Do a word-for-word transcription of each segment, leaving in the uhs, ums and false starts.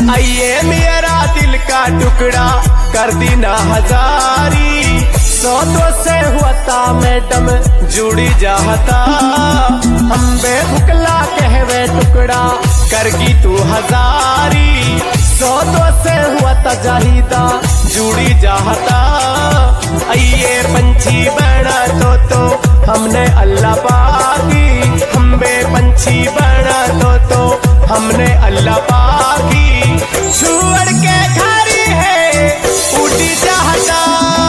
आइए मेरा दिल का टुकड़ा कर दी ना हजारी, सौतों से हुआ मैडम जुड़ी जाता, हम बेभुकला कहवे टुकड़ा करगी तू हजारी, सौतों से हुआ जाहिदा जुड़ी जाता। आइए पंछी बना तो तो हमने अल्लाह पाकी, हम बे पंछी बना तो तो हमने अल्लाह पाकी, छुअड़ के घारी है उड़ी जाता,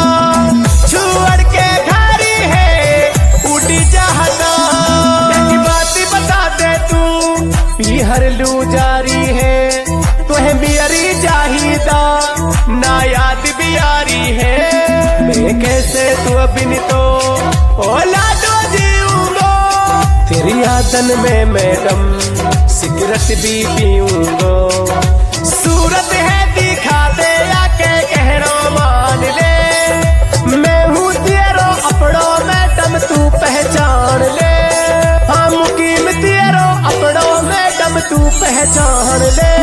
छुअड़ के घारी है उड़ी जाता। यही बात बता दे तू पीहर लू जारी है, तुहे बियरी चाहिदा ना याद बियारी है, मैं कैसे तू बिन तो ओला दो जीऊंगो, तेरी यादन में मैडम सिगरेट भी पीऊंगो, सूरत है दिखा दे आके कहरो मान ले, मैं हूँ तेरो अपड़ो मैडम तू पहचान ले, हाँ मुकीम तेरो अपड़ो मैडम तू पहचान ले।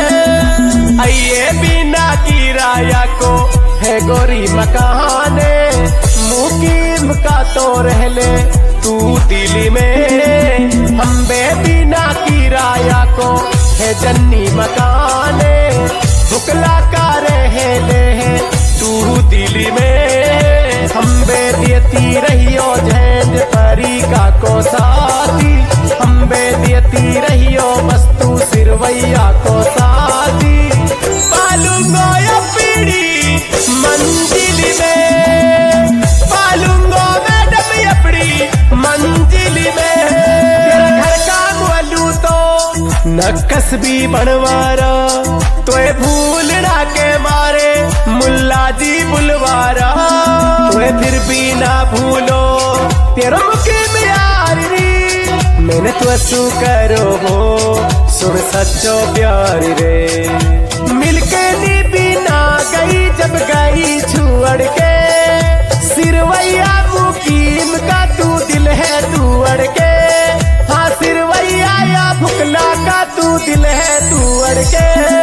आइए बिना किराया को है गोरी मकाने, मुकीम का तो रह ले तू दिल्ली में, हम बे बिना किराया को है जन्नी मकाने, भुकला का रह ले तू दिल्ली में, हम बे देती रहियो झेंझ परी का को साथी, हम बे देती रहियो मस्तू सिरवैया को साथी, पालूंगो या पीड़ी मंजिल में, पालूंगो मैडम अपनी मंजिल में, तेरा घर का बोलू तो नक्कस भी बनवारा, तोए भूलना के मारे मुल्ला जी बुलवारा, तोए फिर भी ना भूलो तेरा मुकीम यारी, मैंने तो असू करो हो सुन सच्चो प्यार रे, मिलके नी बिना गई जब गई छुअड़ के, सिरवैया मुकीम का तू दिल है तू अड़ के, हाँ सिरवैया या भुकला का तू दिल है तू अड़ के।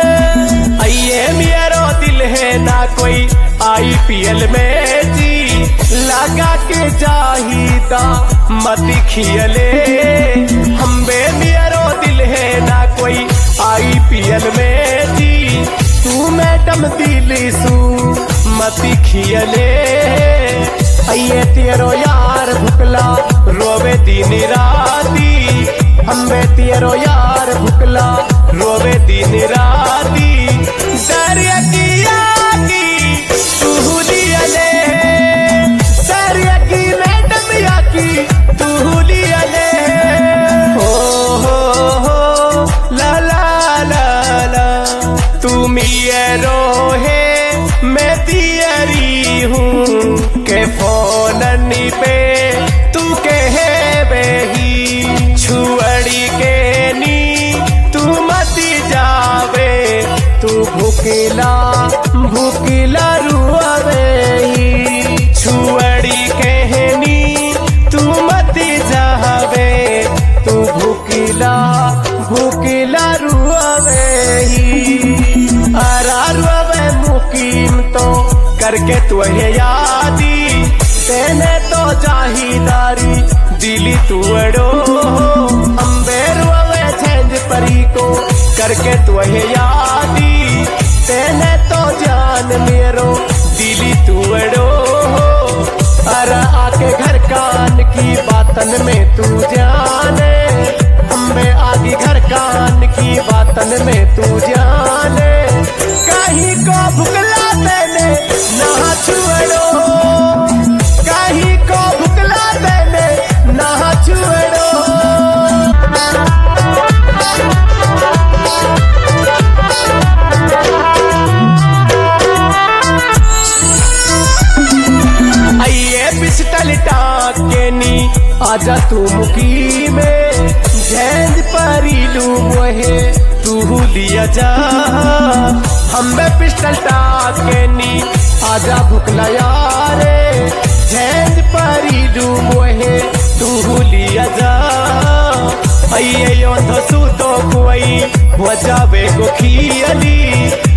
आइए मेरा दिल है ना कोई आई पी एल में जी, लगा के चाहिदा मत खियले, हम बे मेरा दिल है ना कोई आई पी एल में जी, तू मैडम दिली सू मत खियले। आइए तेरो यार भुकला रोवे दिन राती, हम बे तेरो यार भुकला रोवे दिन राती, दरिया की आगी तू लिया ले, दरिया की मैडम या की तू लिया ले, हो हो हो ला ला ला ला, तू मियरो है मैं तियरी हूँ के फोननी पे तू कहे बेही, छुअड़ी के नी तू मत जावे, तू भूखिला भूखिला रुआवे ही, छुअड़ी कहनी तू मत जावे, तू भूखिला भूखिला रुआवे ही, अरा रुआवे मुकीम तो करके तू है यादी, तेने तो जाहिदारी दिली तू अड़ो, अम्बे रुआवे झेंझ परी को करके तू है यादी, तेने तो जान मेरो दिली तू अड़ो, अरा आके घर कान की बातन में तू जाने, अम्बे आगे घर कान की बातन में तू जाने, कहीं को भुगला देने ना छुड़ो, कहीं को भुगला देने ना छुड़ो। आइए पिस्टल टाँक के नी आजा तू मुकी में, झेंझ परी लू मोहे तू लिया जा, हमें पिस्टल टाँक के नी आजा भुकला यारे, झेंझ परी लू मोहे तू लिया जा, आइए यो तो सू तो कोई वजावे को खियली,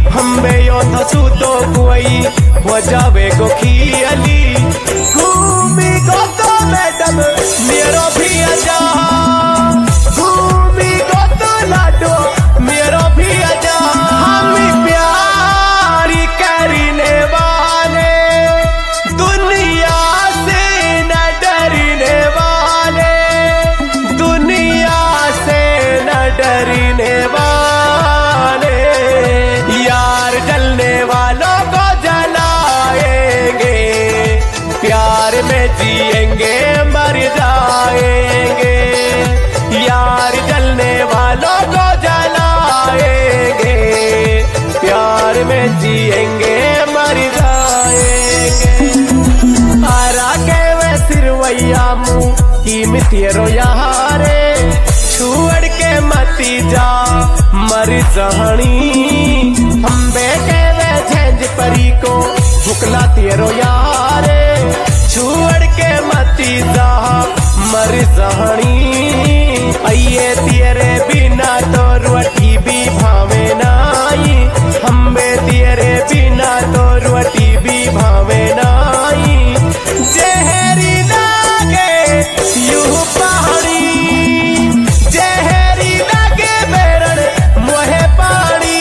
प्रेम तेरो यारे छुअड़ के मती जा मर जहनी अम्बे के वे झेंझ परी को भुकला तेरो यारे छुअड़ के मती जा मर जहनी अये तेरे बिना तो रोटी भी भावे नाई अम्बे तेरे बिना तो रोटी भी भावे नाई जहरी लागे यू पहाड़ी जहरी लागे बेरड़ मोहे पानी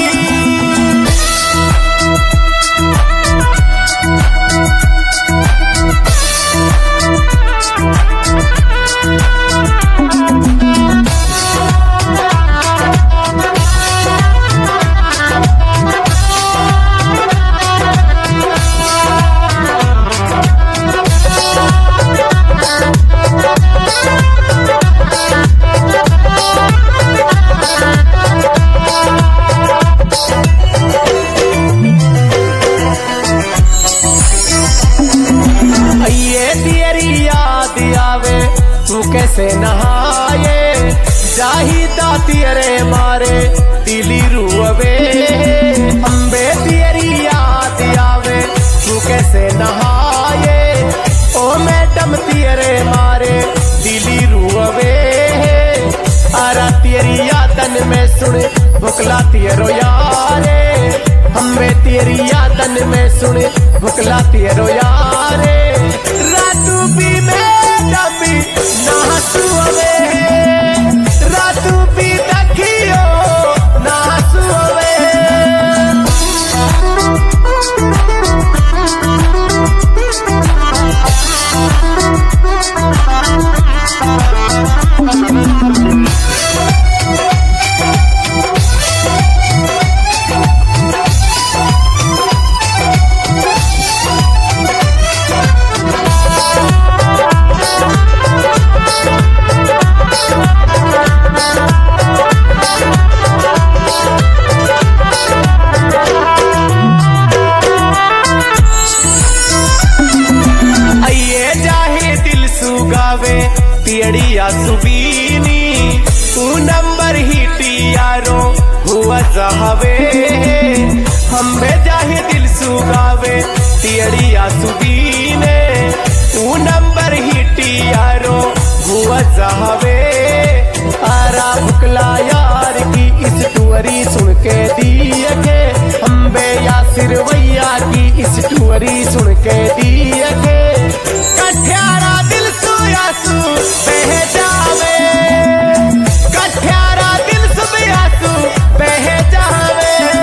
तू कैसे नहाए जाहिदा तेरे मारे दिली रुअवे अम्बे तेरी याद आवे तू कैसे नहाए ओ मैडम तेरे मारे दिली रुअवे आरा तेरी यादन में सुन भुकला तेरो यारे अम्बे तेरी यादन में सुन भुकला तेरो यारे रातू भी मैडम भी नासु अवे रातू भी दखियो नासु अवे तियड़िया सुबीनी तू नंबर ही टियारो हुआ जहावे हम्बे जाहे दिल सुगावे तियड़िया सुबीने तू नंबर ही टियारो हुआ जहावे आरा भुकला यार की इस टुअरी सुन के दिए के हम्बे यासिर वैया की इस टुअरी सुन के दिए के कठ्यारा दिल सुयासू बह जावे कठ्यारा दिल सुयासू बह जावे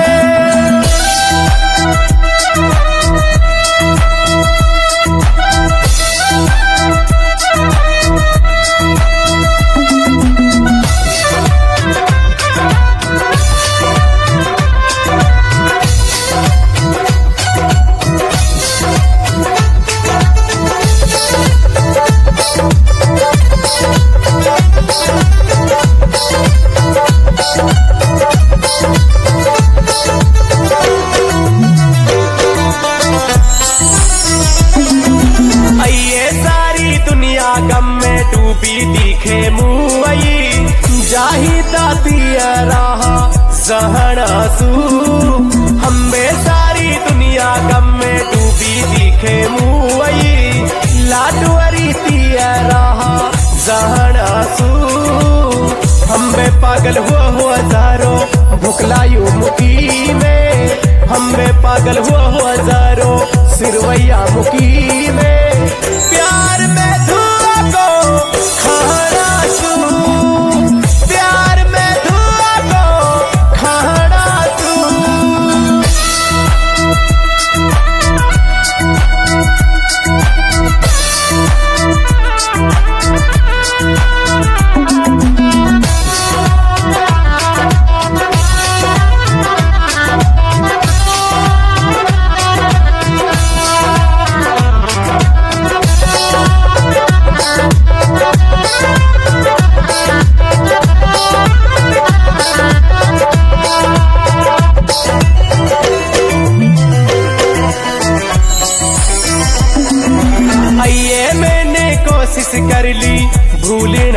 गम में डूबी दिखे मुई जाहिदा तियरा सहनासू हम्बे सारी दुनिया गम में डूबी दिखे मुई लाडवरी तियरा सहनासू हम्बे पागल हुआ हुआ जारो भुकलायु मुखी में हम्बे पागल हुआ हुआ जारो सिरवैया मुखी में प्यार में धुआ को खाना सू प्यार में धुआ को खाना सू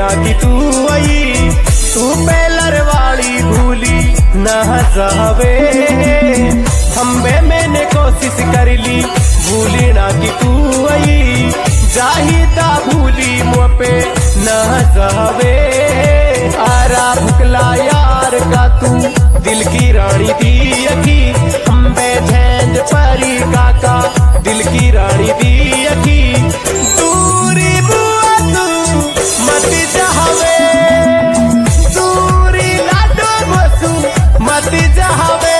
की तू आई तू पेलर वाली भूली न जावे हम्बे मैंने कोशिश कर ली भूली ना की तू आई चाहिदा भूली मुँह पे न जावे आरा भुकला यार का तू दिल की रानी दी अखी हम्बे झेंझ परी काका दिल की रानी दी अखी दूरी बुआ तू मत जावे दूरी लाडो बसू मत जावे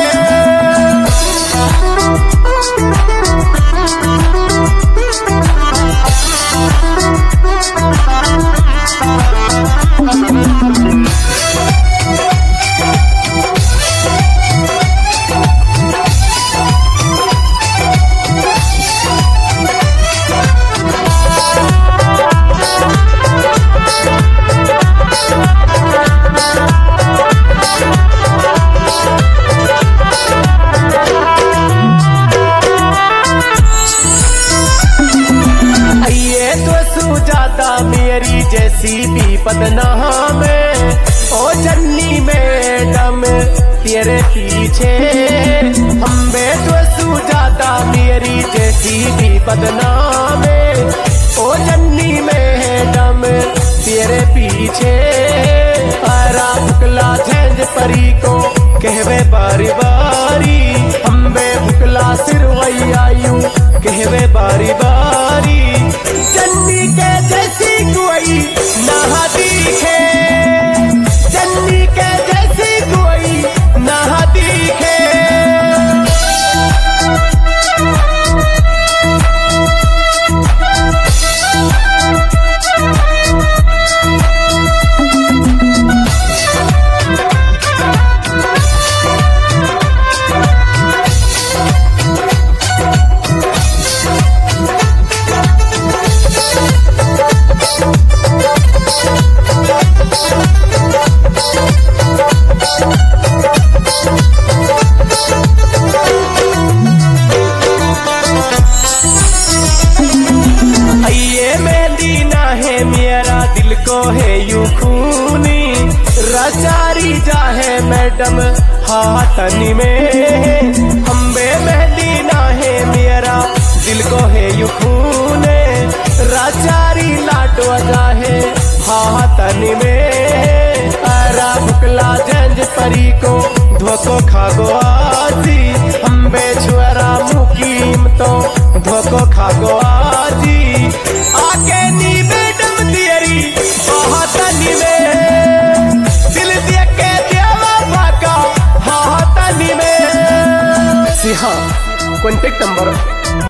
मेरी जैसी भी बदनाम ओ जन्नी मैडम तेरे पीछे हम्बे तो सुजाता मेरी जैसी भी बदनाम ओ जन्नी मैडम तेरे पीछे आरा भुकला झेंझ परी को कहवे बारी बारी हम्बे भुकला सिरवई आयु कहवे बारी बारी जन्नी के जैसी कोई ना दिखे जन्नी के जैसी कोई ना दिखे दिल को है यू खूनी रचारी जाहे मैडम हाथनी में हम्बे मेहंदी ना है मेरा दिल को है यू खूने रचारी लाटो जाहे हाथनी में आरा भुकला झेंझ परी को धोको खागो आजी हम्बे छुअरा मुकीम तो धोको खागो आजी आके नी मैडम तेरी हाथनी में दिल दिया के देवा बाका हाथनी में सिहा कॉन्टेक्ट नंबर